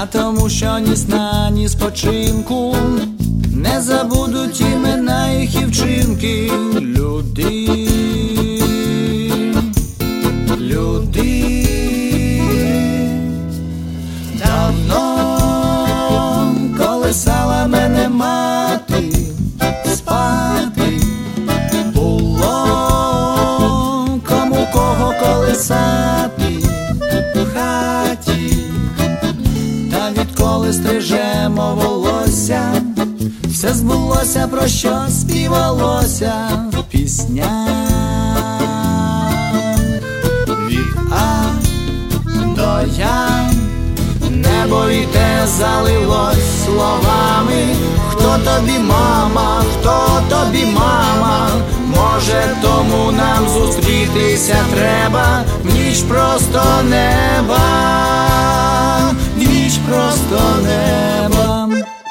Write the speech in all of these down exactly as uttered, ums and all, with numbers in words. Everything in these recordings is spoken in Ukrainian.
а тому, що ні сна, ні спочинку не забудуть імена їх і вчинки. Люди, люди, давно колисала мене мати, спати було кому кого колисати в хаті. Та відколи стрижемо волосся, все збулося, про що співалося в піснях. Від А до Я небо і те залилось словами. Хто тобі мама, хто тобі мама? Може, тому нам зустрітися треба в ніч просто неба, в ніч просто неба.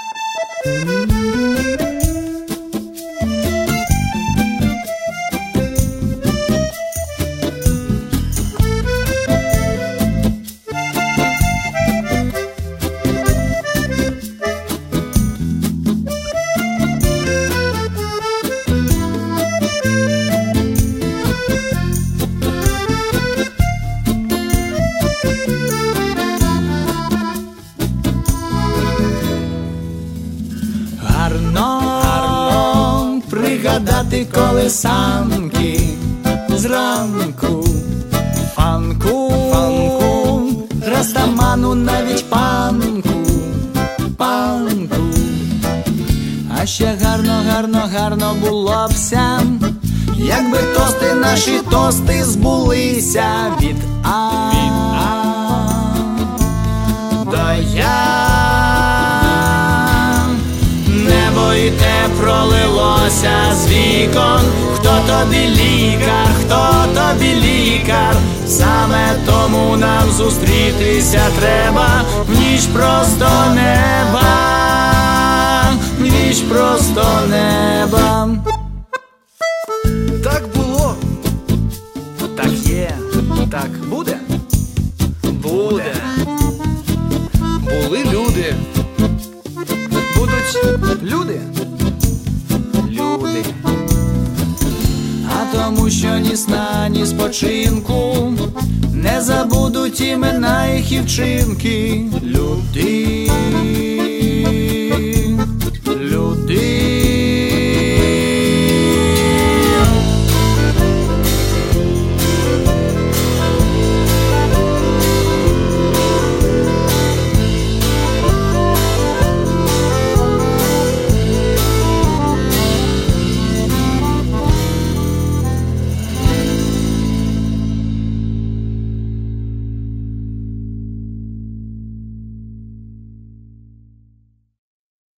Гарно пригадати колисанки зранку, фанку, фанку, растаману, навіть панку, панку. А ще гарно, гарно, гарно було бся, якби тости наші тости збулися. Від А, від А до Я небо і те пролилося з вікон. Хто тобі лікар, хто тобі лікар? Саме тому нам зустрітися треба в ніч просто неба, в ніч просто неба. Так було, так є, так буде, буде. Були люди, будуть люди, люди. А тому, що ні сна, ні спочинку не забудуть імена їх і вчинки. Люди.